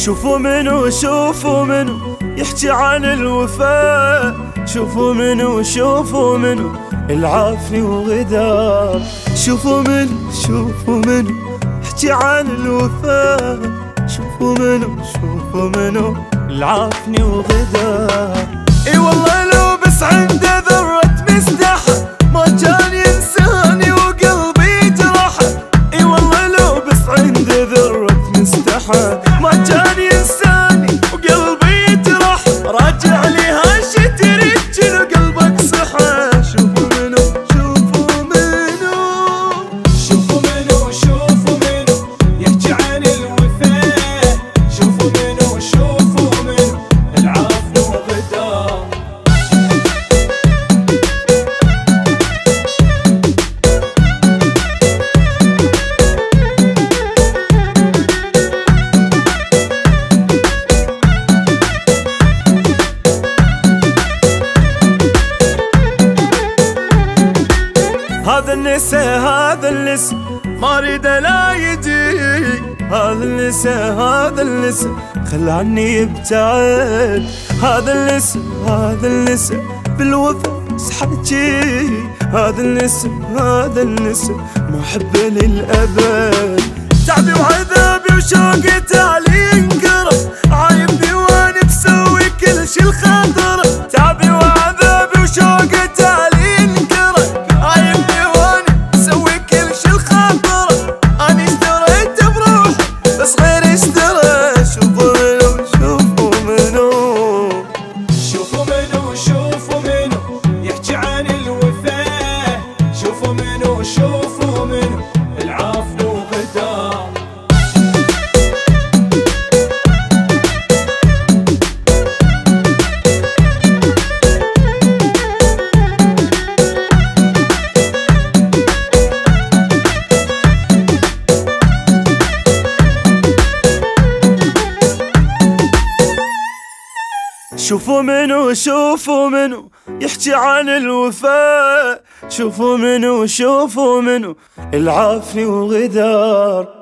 شوفوا منو شوفوا منو يحكي عن الوفاء، شوفوا منو العافني وغدار. شوفوا منو يحكي عن الوفاء، شوفوا منو العافني وغدار. اي والله لو بس عنده ذرة مستحى ما كان ينساني وقلبي جرحه. اي والله لو بس عنده ذرة مستحى ما كان ينساني وقلبي جرحه. راجع لي هالشي تريد شنو قلبك صحى. شوفوا منو يحكي عن الوفاء، شوفوا منو العافن وغدار. هذا النسا ما اريد لا يجي. هذا النسا خلى عني يبتعد. هذا النسا بالوفا سحبتي. هذا النسا ما احبه للابد. تعبي وعذابي وشوقي تعالي ينقرب، عايبني وانا بسوي كل شي الخاطر. تعبي وعذابي وشوقي تعالي ينقرب، عايبني وانا بسوي كل شي الخاطر. اني اشتريت بروحي بس غيري اشترى. شوفوا منو يحكي عن الوفاء، شوفوا منو العافن وغدار. شوفوا منو يحكي عن الوفاء، شوفوا منو العافن وغدار.